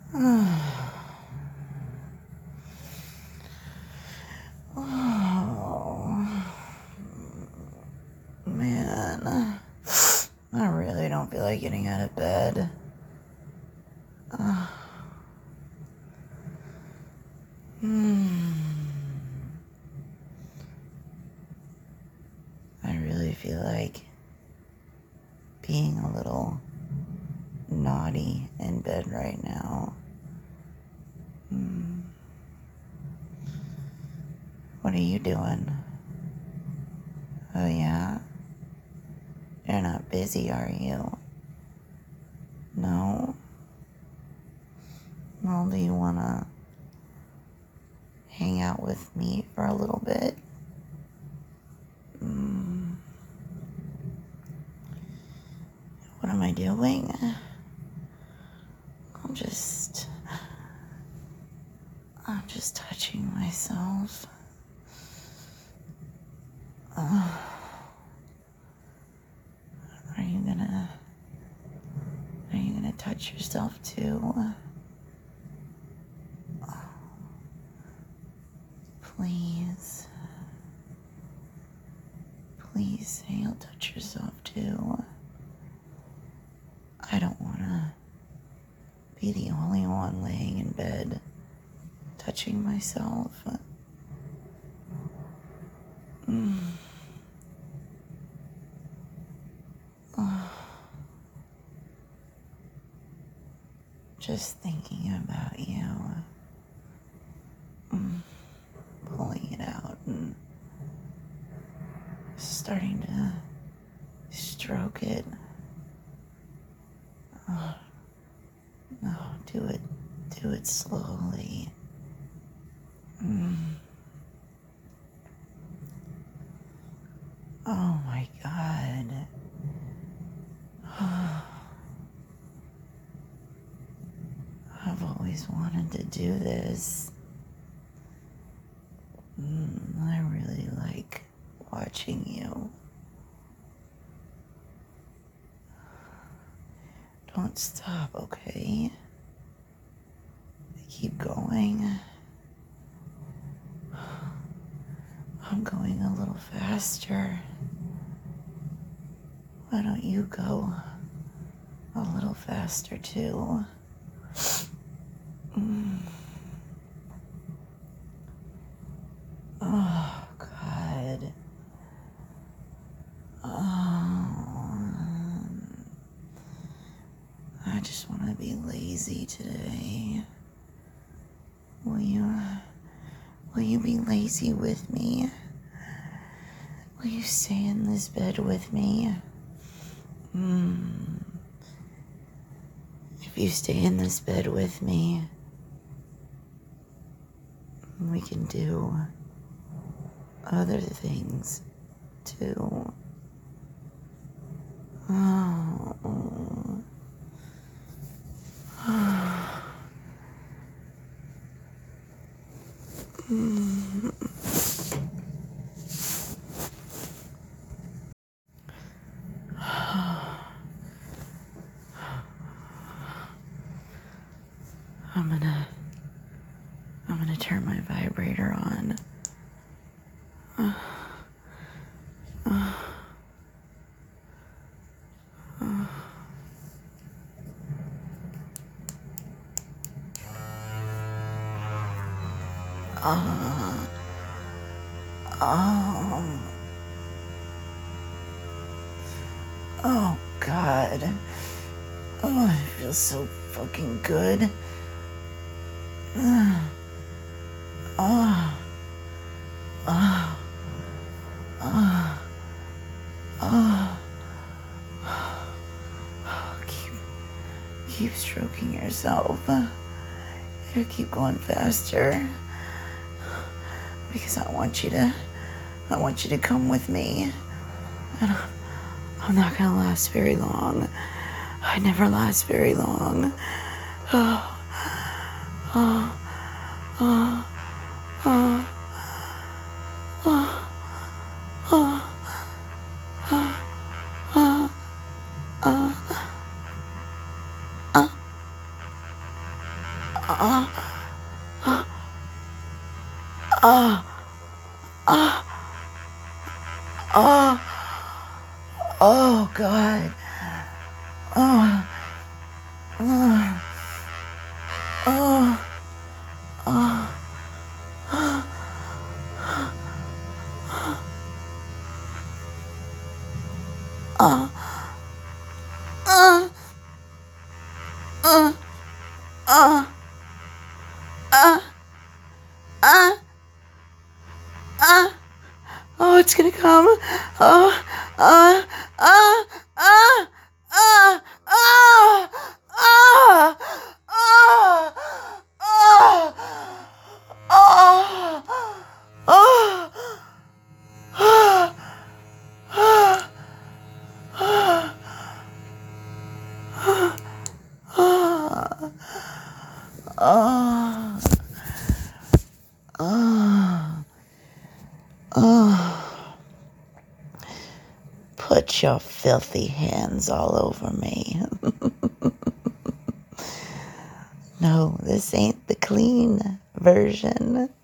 Oh, man. I really don't feel like getting out of bed. I really feel like being a little naughty in bed right now. What are you doing? Oh, yeah? You're not busy, are you? No? Well, do you want to hang out with me for a little bit? What am I doing? I'm just touching myself. Are you gonna touch yourself too? Please. Please say you'll touch yourself too. I don't wanna be the only one laying in bed touching myself. Just thinking about you, pulling it out and starting to stroke it. No, do it slowly. Oh my God. I've always wanted to do this. I really like watching you. Don't stop, okay? Keep going. I'm going a little faster. Why don't you go a little faster too? Oh, God. I just want to be lazy today. Will you be lazy with me? Will you stay in this bed with me? If you stay in this bed with me, we can do other things too. Oh. I'm gonna turn my vibrator on. Oh, God. Oh, it feels so fucking good. Keep stroking yourself. You keep going faster. Because I want you to come with me. And I'm not gonna last very long. I never last very long. Oh, God. Oh, oh, oh, oh, oh, uh, uh, uh, uh. Oh, it's gonna come. Oh, uh, uh, uh, uh, uh, uh, uh, uh, uh, uh, Put your filthy hands all over me. No, this ain't the clean version.